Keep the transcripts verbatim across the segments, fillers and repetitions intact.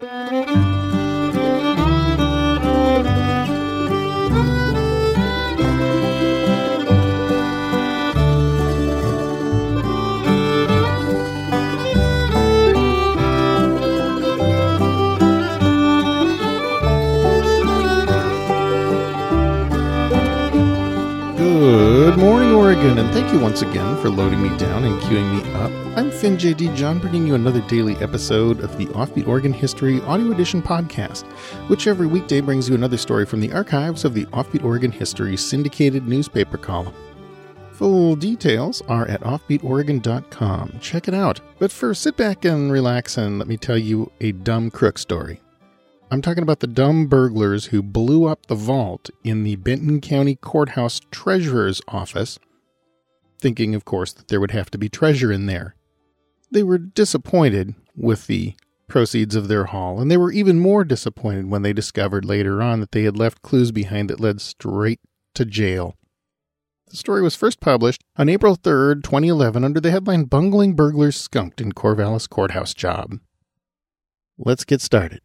Good morning, Oregon, and thank you once again for loading me down and queuing me up. I'm Finn J D John, bringing you another daily episode of the Offbeat Oregon History Audio Edition podcast, which every weekday brings you another story from the archives of the Offbeat Oregon History syndicated newspaper column. Full details are at offbeat oregon dot com. Check it out. But first, sit back and relax and let me tell you a dumb crook story. I'm talking about the dumb burglars who blew up the vault in the Benton County Courthouse Treasurer's office, thinking, of course, that there would have to be treasure in there. They were disappointed with the proceeds of their haul, and they were even more disappointed when they discovered later on that they had left clues behind that led straight to jail. The story was first published on April third, twenty eleven, under the headline Bungling Burglars Skunked in Corvallis Courthouse Job. Let's get started.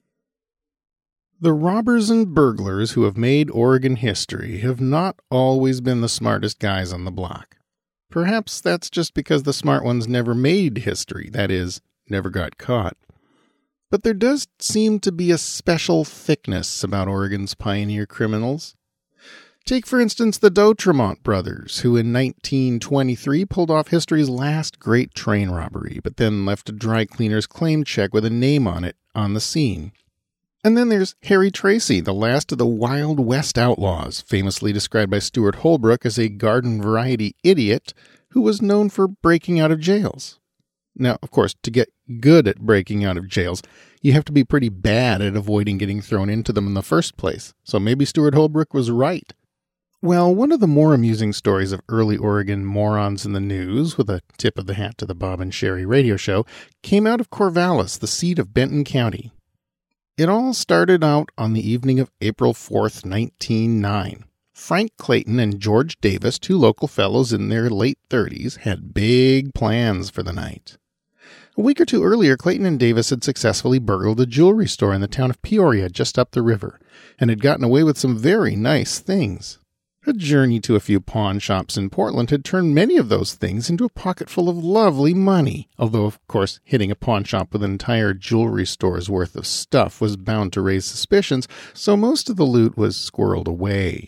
The robbers and burglars who have made Oregon history have not always been the smartest guys on the block. Perhaps that's just because the smart ones never made history, that is, never got caught. But there does seem to be a special thickness about Oregon's pioneer criminals. Take, for instance, the D'Outremont brothers, who in nineteen twenty-three pulled off history's last great train robbery, but then left a dry cleaner's claim check with a name on it on the scene. And then there's Harry Tracy, the last of the Wild West outlaws, famously described by Stuart Holbrook as a garden-variety idiot who was known for breaking out of jails. Now, of course, to get good at breaking out of jails, you have to be pretty bad at avoiding getting thrown into them in the first place, so maybe Stuart Holbrook was right. Well, one of the more amusing stories of early Oregon morons in the news, with a tip of the hat to the Bob and Sherry radio show, came out of Corvallis, the seat of Benton County. It all started out on the evening of April fourth, nineteen oh nine. Frank Clayton and George Davis, two local fellows in their late thirties, had big plans for the night. A week or two earlier, Clayton and Davis had successfully burgled a jewelry store in the town of Peoria just up the river, and had gotten away with some very nice things. A journey to a few pawn shops in Portland had turned many of those things into a pocketful of lovely money, although, of course, hitting a pawn shop with an entire jewelry store's worth of stuff was bound to raise suspicions, so most of the loot was squirreled away.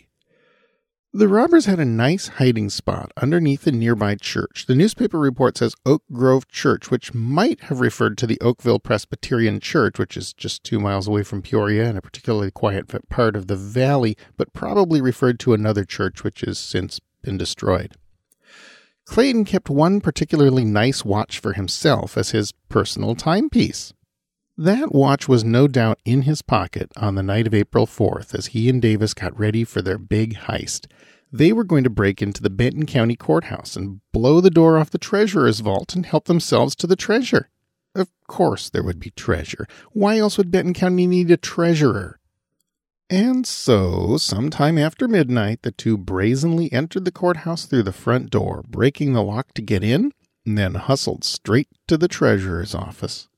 The robbers had a nice hiding spot underneath a nearby church. The newspaper report says Oak Grove Church, which might have referred to the Oakville Presbyterian Church, which is just two miles away from Peoria and a particularly quiet part of the valley, but probably referred to another church which has since been destroyed. Clayton kept one particularly nice watch for himself as his personal timepiece. That watch was no doubt in his pocket on the night of April fourth as he and Davis got ready for their big heist. They were going to break into the Benton County Courthouse and blow the door off the treasurer's vault and help themselves to the treasure. Of course there would be treasure. Why else would Benton County need a treasurer? And so, sometime after midnight, the two brazenly entered the courthouse through the front door, breaking the lock to get in, and then hustled straight to the treasurer's office.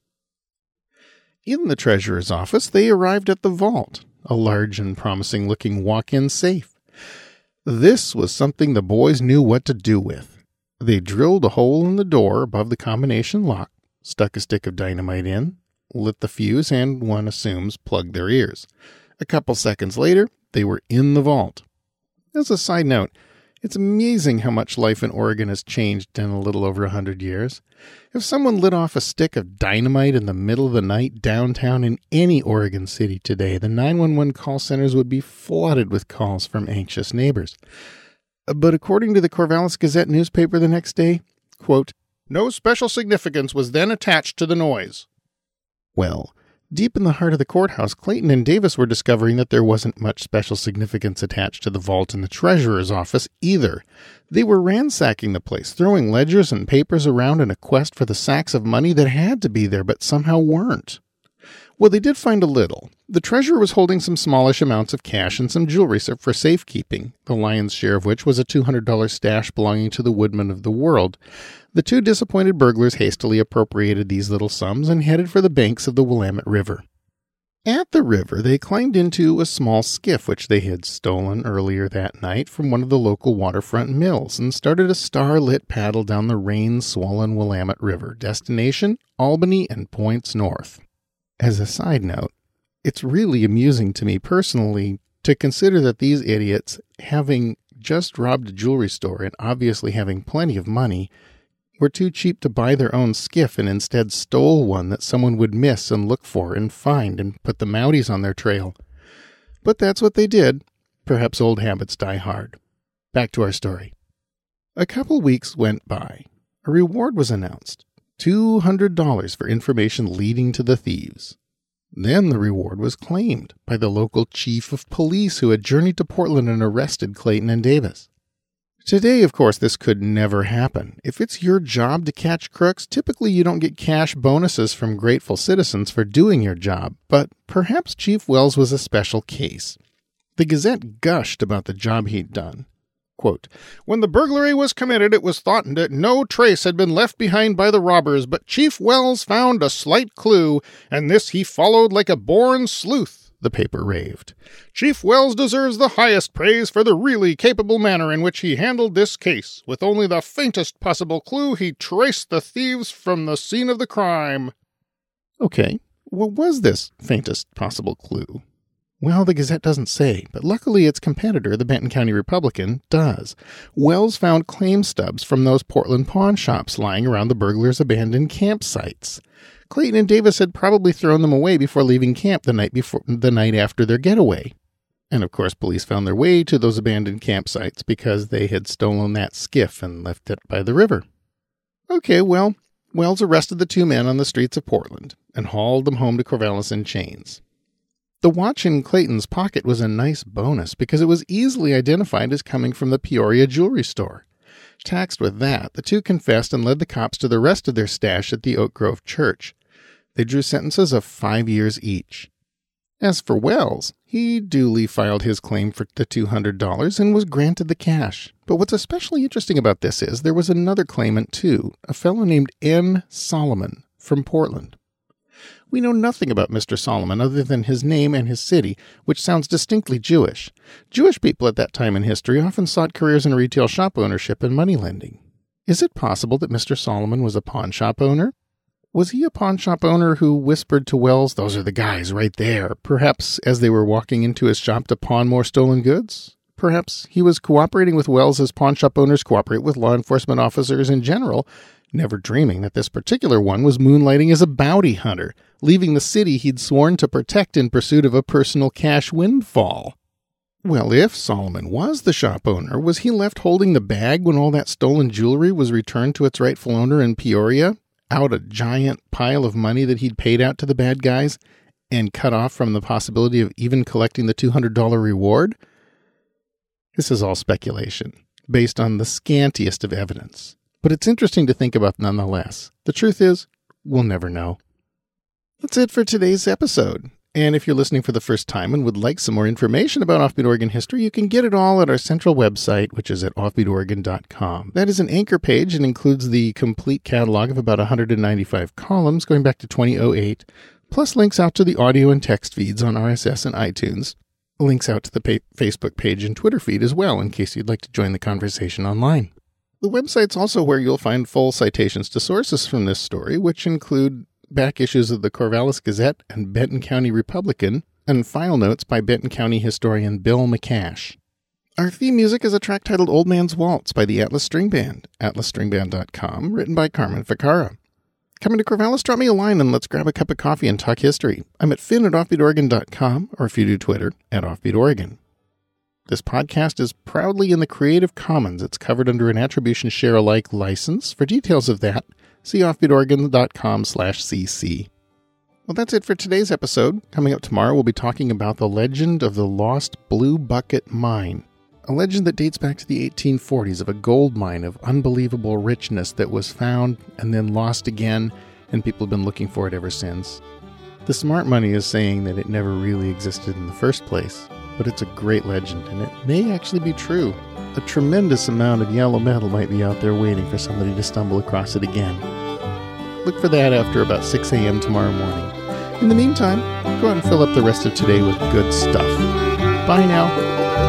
In the treasurer's office, they arrived at the vault, a large and promising-looking walk-in safe. This was something the boys knew what to do with. They drilled a hole in the door above the combination lock, stuck a stick of dynamite in, lit the fuse, and, one assumes, plugged their ears. A couple seconds later, they were in the vault. As a side note, it's amazing how much life in Oregon has changed in a little over a hundred years. If someone lit off a stick of dynamite in the middle of the night downtown in any Oregon city today, the nine one one call centers would be flooded with calls from anxious neighbors. But according to the Corvallis Gazette newspaper the next day, quote, "No special significance was then attached to the noise." Well, deep in the heart of the courthouse, Clayton and Davis were discovering that there wasn't much special significance attached to the vault in the treasurer's office either. They were ransacking the place, throwing ledgers and papers around in a quest for the sacks of money that had to be there but somehow weren't. Well, they did find a little. The treasurer was holding some smallish amounts of cash and some jewelry for safekeeping, the lion's share of which was a two hundred dollars stash belonging to the Woodman of the World. The two disappointed burglars hastily appropriated these little sums and headed for the banks of the Willamette River. At the river, they climbed into a small skiff which they had stolen earlier that night from one of the local waterfront mills and started a star-lit paddle down the rain-swollen Willamette River, destination Albany and points north. As a side note, it's really amusing to me personally to consider that these idiots, having just robbed a jewelry store and obviously having plenty of money, were too cheap to buy their own skiff and instead stole one that someone would miss and look for and find and put the Mounties on their trail. But that's what they did. Perhaps old habits die hard. Back to our story. A couple weeks went by. A reward was announced. two hundred dollars for information leading to the thieves. Then the reward was claimed by the local chief of police who had journeyed to Portland and arrested Clayton and Davis. Today, of course, this could never happen. If it's your job to catch crooks, typically you don't get cash bonuses from grateful citizens for doing your job, but perhaps Chief Wells was a special case. The Gazette gushed about the job he'd done. Quote, "When the burglary was committed, it was thought that no trace had been left behind by the robbers, but Chief Wells found a slight clue, and this he followed like a born sleuth," the paper raved. "Chief Wells deserves the highest praise for the really capable manner in which he handled this case. With only the faintest possible clue, he traced the thieves from the scene of the crime." Okay, what was this faintest possible clue? Well, the Gazette doesn't say, but luckily its competitor, the Benton County Republican, does. Wells found claim stubs from those Portland pawn shops lying around the burglars' abandoned campsites. Clayton and Davis had probably thrown them away before leaving camp the night before the night after their getaway. And of course, police found their way to those abandoned campsites because they had stolen that skiff and left it by the river. Okay, well, Wells arrested the two men on the streets of Portland and hauled them home to Corvallis in chains. The watch in Clayton's pocket was a nice bonus because it was easily identified as coming from the Peoria jewelry store. Taxed with that, the two confessed and led the cops to the rest of their stash at the Oak Grove Church. They drew sentences of five years each. As for Wells, he duly filed his claim for the two hundred dollars and was granted the cash. But what's especially interesting about this is there was another claimant too, a fellow named N. Solomon from Portland. We know nothing about Mister Solomon other than his name and his city, which sounds distinctly Jewish. Jewish people at that time in history often sought careers in retail shop ownership and money lending. Is it possible that Mister Solomon was a pawn shop owner? Was he a pawn shop owner who whispered to Wells, "Those are the guys right there," perhaps as they were walking into his shop to pawn more stolen goods? Perhaps he was cooperating with Wells as pawn shop owners cooperate with law enforcement officers in general, never dreaming that this particular one was moonlighting as a bounty hunter, leaving the city he'd sworn to protect in pursuit of a personal cash windfall. Well, if Solomon was the shop owner, was he left holding the bag when all that stolen jewelry was returned to its rightful owner in Peoria, out a giant pile of money that he'd paid out to the bad guys, and cut off from the possibility of even collecting the two hundred dollars reward? This is all speculation, based on the scantiest of evidence. But it's interesting to think about nonetheless. The truth is, we'll never know. That's it for today's episode. And if you're listening for the first time and would like some more information about Offbeat Oregon history, you can get it all at our central website, which is at offbeat oregon dot com. That is an anchor page and includes the complete catalog of about one hundred ninety-five columns going back to two thousand eight, plus links out to the audio and text feeds on R S S and iTunes, links out to the pa- Facebook page and Twitter feed as well, in case you'd like to join the conversation online. The website's also where you'll find full citations to sources from this story, which include back issues of the Corvallis Gazette and Benton County Republican, and file notes by Benton County historian Bill McCash. Our theme music is a track titled Old Man's Waltz by the Atlas String Band, atlas string band dot com, written by Carmen Ficarra. Coming to Corvallis, drop me a line and let's grab a cup of coffee and talk history. I'm at finn at offbeat oregon dot com, or if you do Twitter, at offbeat oregon. This podcast is proudly in the Creative Commons. It's covered under an Attribution Share Alike license. For details of that, see offbeat oregon dot com slash c c. Well, that's it for today's episode. Coming up tomorrow, we'll be talking about the legend of the Lost Blue Bucket Mine, a legend that dates back to the eighteen forties of a gold mine of unbelievable richness that was found and then lost again, and people have been looking for it ever since. The smart money is saying that it never really existed in the first place, but it's a great legend, and it may actually be true. A tremendous amount of yellow metal might be out there waiting for somebody to stumble across it again. Look for that after about six a.m. tomorrow morning. In the meantime, go out and fill up the rest of today with good stuff. Bye now.